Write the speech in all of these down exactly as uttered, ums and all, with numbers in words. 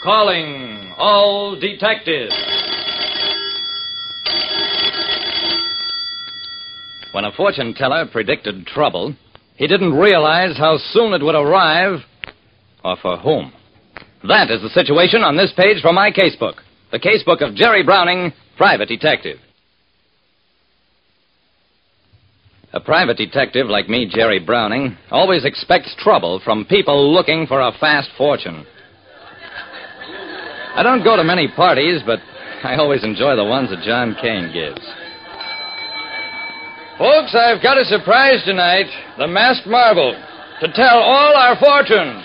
Calling all detectives. When a fortune teller predicted trouble, he didn't realize how soon it would arrive or for whom. That is the situation on this page from my casebook. The casebook of Jerry Browning, private detective. A private detective like me, Jerry Browning, always expects trouble from people looking for a fast fortune. I don't go to many parties, but I always enjoy the ones that John Kane gives. Folks, I've got a surprise tonight. The masked marvel. To tell all our fortunes.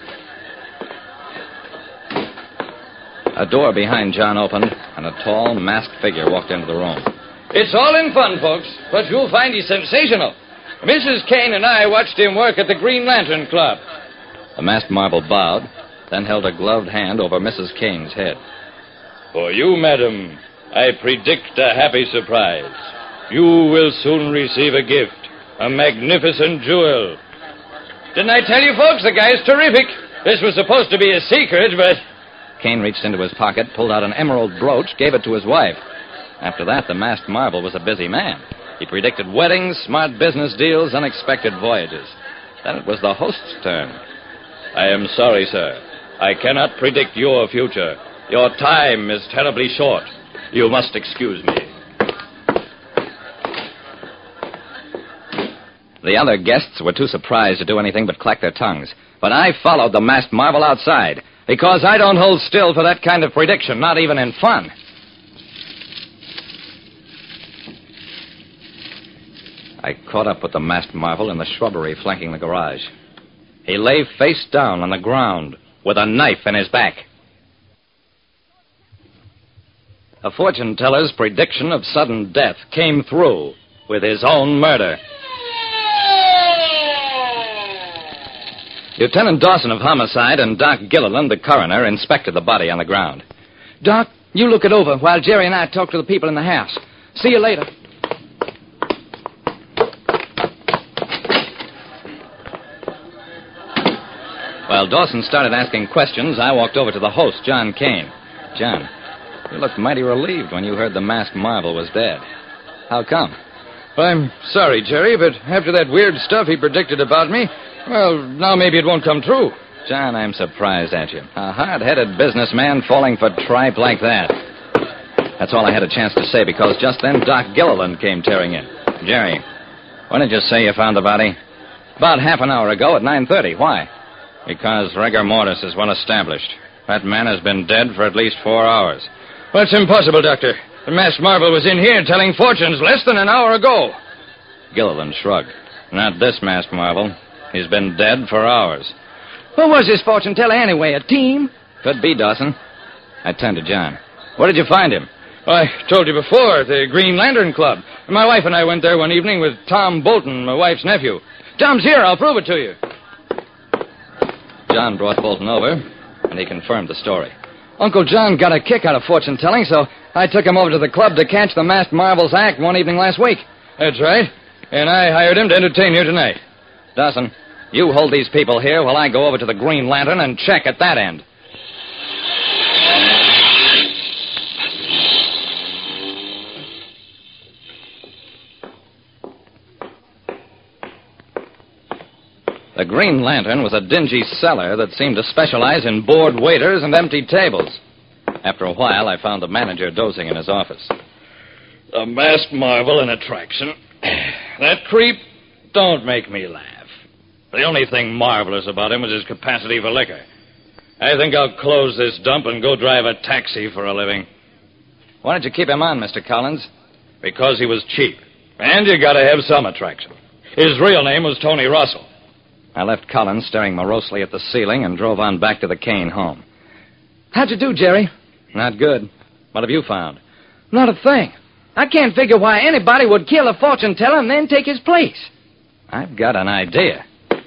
A door behind John opened, and a tall, masked figure walked into the room. It's all in fun, folks, but you'll find he's sensational. Missus Kane and I watched him work at the Green Lantern Club. The masked marvel bowed, then held a gloved hand over Missus Kane's head. For you, madam, I predict a happy surprise. You will soon receive a gift, a magnificent jewel. Didn't I tell you, folks, the guy's terrific? This was supposed to be a secret, but... Kane reached into his pocket, pulled out an emerald brooch, gave it to his wife. After that, the masked marvel was a busy man. He predicted weddings, smart business deals, unexpected voyages. Then it was the host's turn. I am sorry, sir. I cannot predict your future. Your time is terribly short. You must excuse me. The other guests were too surprised to do anything but clack their tongues. But I followed the masked marvel outside, because I don't hold still for that kind of prediction, not even in fun. I caught up with the masked marvel in the shrubbery flanking the garage. He lay face down on the ground with a knife in his back. A fortune teller's prediction of sudden death came through with his own murder. Lieutenant Dawson of Homicide and Doc Gilliland, the coroner, inspected the body on the ground. Doc, you look it over while Jerry and I talk to the people in the house. See you later. While Dawson started asking questions, I walked over to the host, John Kane. John, you looked mighty relieved when you heard the masked marvel was dead. How come? I'm sorry, Jerry, but after that weird stuff he predicted about me, well, now maybe it won't come true. John, I'm surprised at you. A hard-headed businessman falling for tripe like that. That's all I had a chance to say, because just then Doc Gilliland came tearing in. Jerry, when did you say you found the body? About half an hour ago at nine thirty. Why? Because rigor mortis is well established. That man has been dead for at least four hours. Well, it's impossible, Doctor. The masked marvel was in here telling fortunes less than an hour ago. Gilliland shrugged. Not this masked marvel. He's been dead for hours. Who was this fortune teller anyway? A team? Could be, Dawson. I turned to John. Where did you find him? Well, I told you before, at the Green Lantern Club. My wife and I went there one evening with Tom Bolton, my wife's nephew. Tom's here. I'll prove it to you. John brought Bolton over, and he confirmed the story. Uncle John got a kick out of fortune telling, so I took him over to the club to catch the masked marvel's act one evening last week. That's right. And I hired him to entertain you tonight. Dawson, you hold these people here while I go over to the Green Lantern and check at that end. The Green Lantern was a dingy cellar that seemed to specialize in bored waiters and empty tables. After a while, I found the manager dozing in his office. A masked marvel and attraction. That creep, don't make me laugh. The only thing marvelous about him was his capacity for liquor. I think I'll close this dump and go drive a taxi for a living. Why did you keep him on, Mister Collins? Because he was cheap. And you gotta have some attraction. His real name was Tony Russell. I left Collins staring morosely at the ceiling and drove on back to the Kane home. How'd you do, Jerry? Not good. What have you found? Not a thing. I can't figure why anybody would kill a fortune teller and then take his place. I've got an idea.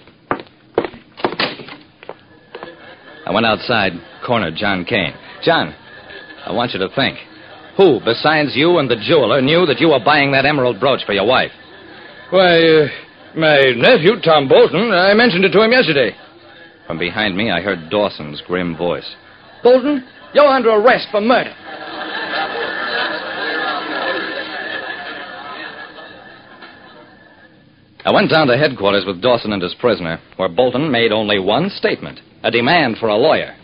I went outside, cornered John Kane. John, I want you to think. Who, besides you and the jeweler, knew that you were buying that emerald brooch for your wife? Why, uh, my nephew, Tom Bolton. I mentioned it to him yesterday. From behind me, I heard Dawson's grim voice. Bolton, you're under arrest for murder. I went down to headquarters with Dawson and his prisoner, where Bolton made only one statement, a demand for a lawyer.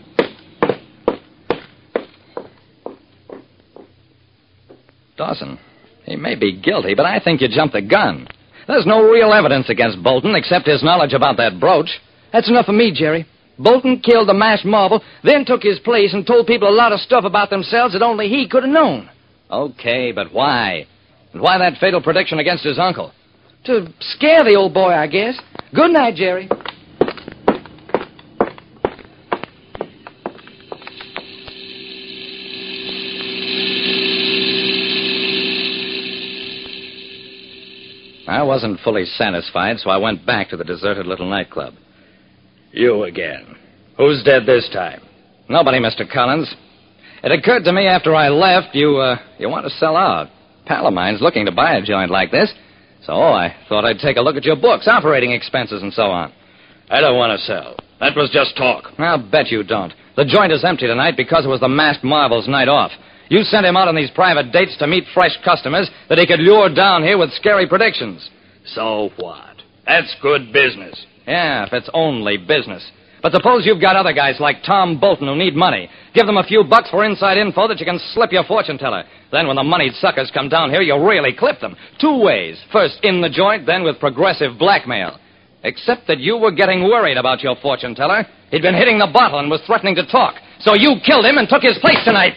Dawson, he may be guilty, but I think you jumped the gun. There's no real evidence against Bolton except his knowledge about that brooch. That's enough for me, Jerry. Bolton killed the masked marvel, then took his place and told people a lot of stuff about themselves that only he could have known. Okay, but why? And why that fatal prediction against his uncle? To scare the old boy, I guess. Good night, Jerry. I wasn't fully satisfied, so I went back to the deserted little nightclub. You again. Who's dead this time? Nobody, Mister Collins. It occurred to me after I left, you, uh, you want to sell out. Pal of mine's looking to buy a joint like this. So I thought I'd take a look at your books, operating expenses and so on. I don't want to sell. That was just talk. I'll bet you don't. The joint is empty tonight because it was the Masked Marvel's night off. You sent him out on these private dates to meet fresh customers that he could lure down here with scary predictions. So what? That's good business. Yeah, if it's only business. But suppose you've got other guys like Tom Bolton who need money. Give them a few bucks for inside info that you can slip your fortune teller. Then when the moneyed suckers come down here, you'll really clip them. Two ways. First in the joint, then with progressive blackmail. Except that you were getting worried about your fortune teller. He'd been hitting the bottle and was threatening to talk. So you killed him and took his place tonight.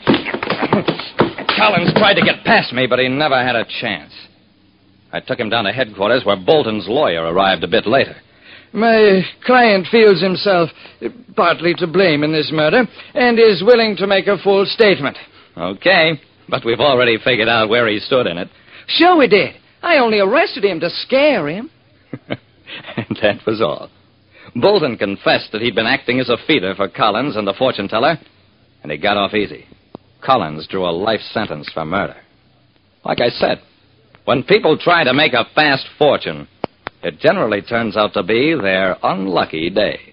Collins tried to get past me, but he never had a chance. I took him down to headquarters where Bolton's lawyer arrived a bit later. My client feels himself partly to blame in this murder and is willing to make a full statement. Okay, but we've already figured out where he stood in it. Sure we did. I only arrested him to scare him. And that was all. Bolton confessed that he'd been acting as a feeder for Collins and the fortune teller, and he got off easy. Collins drew a life sentence for murder. Like I said, when people try to make a fast fortune, it generally turns out to be their unlucky day.